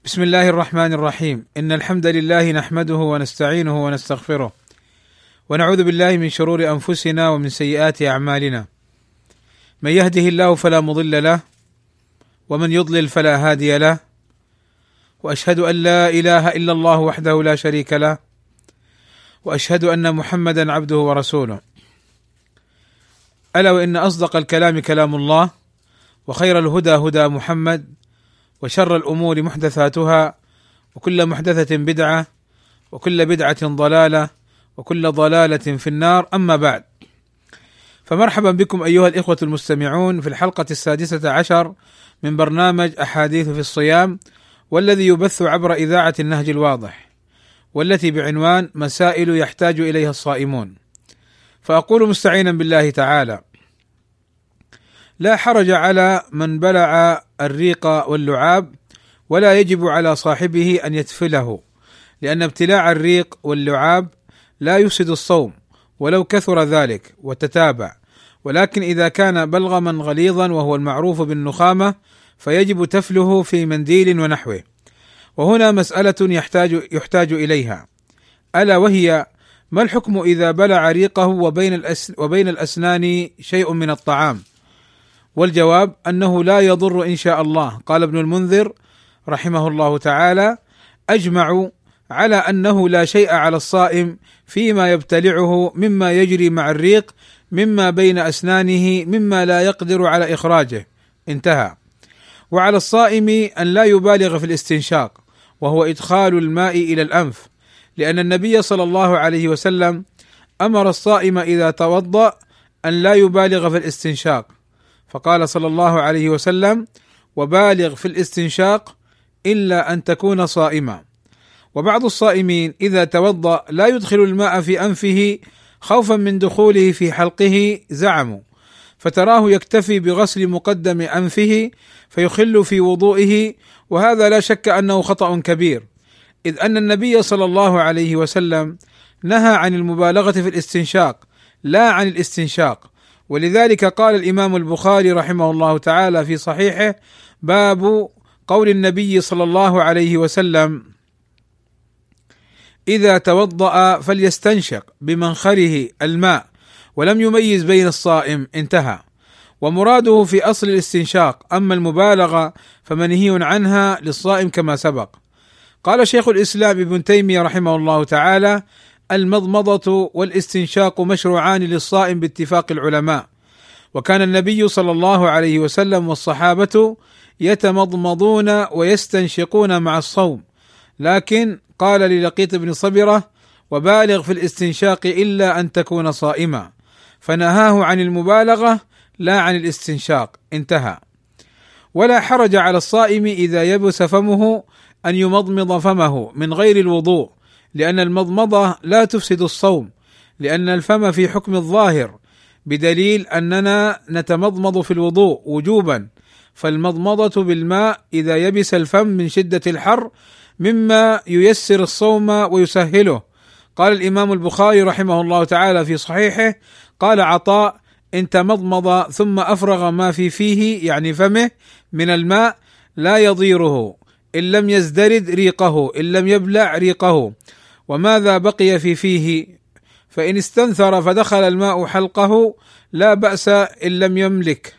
بسم الله الرحمن الرحيم. إن الحمد لله نحمده ونستعينه ونستغفره ونعوذ بالله من شرور أنفسنا ومن سيئات أعمالنا. من يهده الله فلا مضل له ومن يضلل فلا هادي له، وأشهد أن لا إله إلا الله وحده لا شريك له، وأشهد أن محمدا عبده ورسوله. ألا وإن أصدق الكلام كلام الله، وخير الهدى هدى محمد، وشر الأمور محدثاتها، وكل محدثة بدعة، وكل بدعة ضلالة، وكل ضلالة في النار. أما بعد، فمرحبا بكم أيها الإخوة المستمعون في الحلقة 16 من برنامج أحاديث في الصيام، والذي يبث عبر إذاعة النهج الواضح، والتي بعنوان مسائل يحتاج إليها الصائمون. فأقول مستعينا بالله تعالى: لا حرج على من بلع الريق واللعاب، ولا يجب على صاحبه أن يتفله، لأن ابتلاع الريق واللعاب لا يفسد الصوم ولو كثر ذلك وتتابع، ولكن إذا كان بلغما غليظا وهو المعروف بالنخامة فيجب تفله في منديل ونحوه. وهنا مسألة يحتاج إليها، ألا وهي: ما الحكم إذا بلع ريقه وبين الأسنان شيء من الطعام؟ والجواب أنه لا يضر إن شاء الله. قال ابن المنذر رحمه الله تعالى: أجمعوا على أنه لا شيء على الصائم فيما يبتلعه مما يجري مع الريق مما بين أسنانه مما لا يقدر على إخراجه. انتهى. وعلى الصائم أن لا يبالغ في الاستنشاق، وهو إدخال الماء إلى الأنف، لأن النبي صلى الله عليه وسلم أمر الصائم إذا توضأ أن لا يبالغ في الاستنشاق، فقال صلى الله عليه وسلم: وبالغ في الاستنشاق إلا أن تكون صائما. وبعض الصائمين إذا توضأ لا يدخل الماء في أنفه خوفا من دخوله في حلقه زعموا، فتراه يكتفي بغسل مقدم أنفه فيخل في وضوئه، وهذا لا شك أنه خطأ كبير، إذ أن النبي صلى الله عليه وسلم نهى عن المبالغة في الاستنشاق لا عن الاستنشاق. ولذلك قال الإمام البخاري رحمه الله تعالى في صحيحه: باب قول النبي صلى الله عليه وسلم: إذا توضأ فليستنشق بمنخره الماء، ولم يميز بين الصائم. انتهى. ومراده في أصل الاستنشاق، أما المبالغة فمنهي عنها للصائم كما سبق. قال شيخ الإسلام ابن تيمية رحمه الله تعالى: المضمضة والاستنشاق مشروعان للصائم باتفاق العلماء، وكان النبي صلى الله عليه وسلم والصحابة يتمضمضون ويستنشقون مع الصوم، لكن قال للقيط بن صبرة: وبالغ في الاستنشاق إلا أن تكون صائما، فنهاه عن المبالغة لا عن الاستنشاق. انتهى. ولا حرج على الصائم إذا يبس فمه أن يمضمض فمه من غير الوضوء، لأن المضمضة لا تفسد الصوم، لأن الفم في حكم الظاهر، بدليل أننا نتمضمض في الوضوء وجوبا، فالمضمضة بالماء إذا يبس الفم من شدة الحر مما ييسر الصوم ويسهله. قال الإمام البخاري رحمه الله تعالى في صحيحه: قال عطاء: إن تمضمض ثم أفرغ ما في فيه، يعني فمه، من الماء لا يضيره إن لم يزدرد ريقه، إن لم يبلع ريقه، وماذا بقي في فيه، فإن استنثر فدخل الماء حلقه لا بأس إن لم يملك.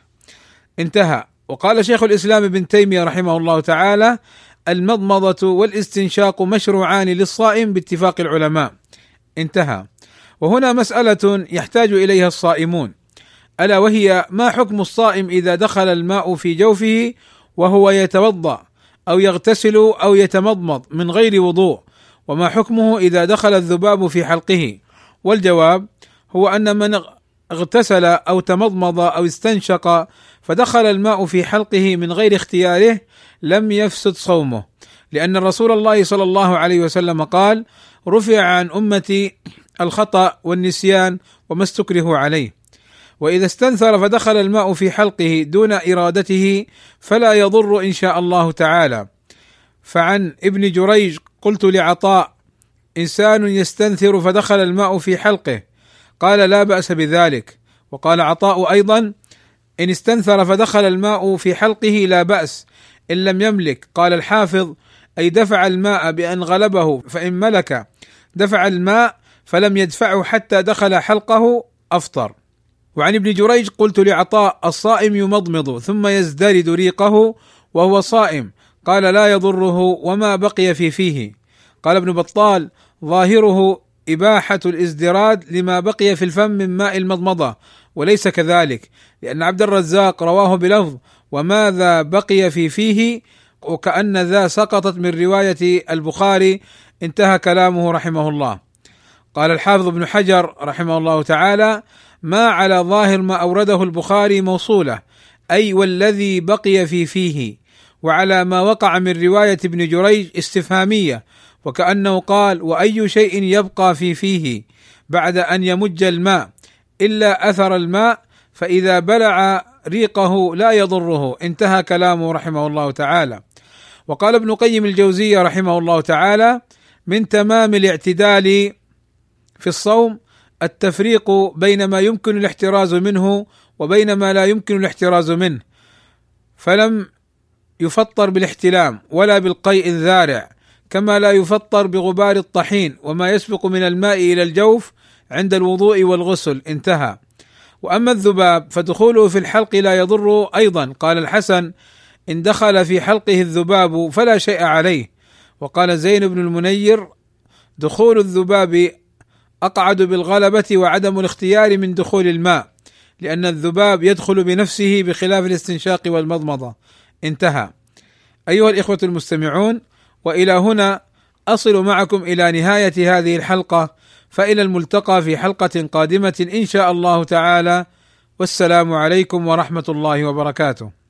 انتهى. وقال شيخ الإسلام ابن تيمية رحمه الله تعالى: المضمضة والاستنشاق مشروعان للصائم باتفاق العلماء. انتهى. وهنا مسألة يحتاج إليها الصائمون، ألا وهي: ما حكم الصائم إذا دخل الماء في جوفه وهو يتوضأ أو يغتسل أو يتمضمض من غير وضوء؟ وما حكمه إذا دخل الذباب في حلقه؟ والجواب هو أن من اغتسل أو تمضمض أو استنشق فدخل الماء في حلقه من غير اختياره لم يفسد صومه، لأن رسول الله صلى الله عليه وسلم قال: رفع عن أمتي الخطأ والنسيان وما استكرهوا عليه. وإذا استنثر فدخل الماء في حلقه دون إرادته فلا يضر إن شاء الله تعالى. فعن ابن جريج: قلت لعطاء: إنسان يستنثر فدخل الماء في حلقه، قال: لا بأس بذلك. وقال عطاء أيضا: إن استنثر فدخل الماء في حلقه لا بأس إن لم يملك. قال الحافظ: أي دفع الماء بأن غلبه، فإن ملك دفع الماء فلم يدفعه حتى دخل حلقه أفطر. وعن ابن جريج قلت لعطاء: الصائم يمضمض ثم يزدرد ريقه وهو صائم، قال: لا يضره وما بقي في فيه. قال ابن بطال: ظاهره إباحة الازدراد لما بقي في الفم من ماء المضمضة، وليس كذلك، لأن عبد الرزاق رواه بلفظ: وماذا بقي في فيه، وكأن ذا سقطت من رواية البخاري. انتهى كلامه رحمه الله. قال الحافظ ابن حجر رحمه الله تعالى: ما على ظاهر ما أورده البخاري موصولة، أي والذي بقي في فيه، وعلى ما وقع من رواية ابن جريج استفهامية، وكأنه قال: وأي شيء يبقى في فيه بعد أن يمج الماء إلا أثر الماء، فإذا بلع ريقه لا يضره. انتهى كلامه رحمه الله تعالى. وقال ابن قيم الجوزية رحمه الله تعالى: من تمام الاعتدال في الصوم التفريق بين ما يمكن الاحتراز منه وبين ما لا يمكن الاحتراز منه، فلم يفطر بالاحتلام ولا بالقيء الذارع، كما لا يفطر بغبار الطحين وما يسبق من الماء إلى الجوف عند الوضوء والغسل. انتهى. وأما الذباب فدخوله في الحلق لا يضر أيضا. قال الحسن: إن دخل في حلقه الذباب فلا شيء عليه. وقال زين بن المنير: دخول الذباب أقعد بالغلبة وعدم الاختيار من دخول الماء، لأن الذباب يدخل بنفسه بخلاف الاستنشاق والمضمضة. انتهى. أيها الإخوة المستمعون، وإلى هنا أصل معكم إلى نهاية هذه الحلقة، فإلى الملتقى في حلقة قادمة إن شاء الله تعالى، والسلام عليكم ورحمة الله وبركاته.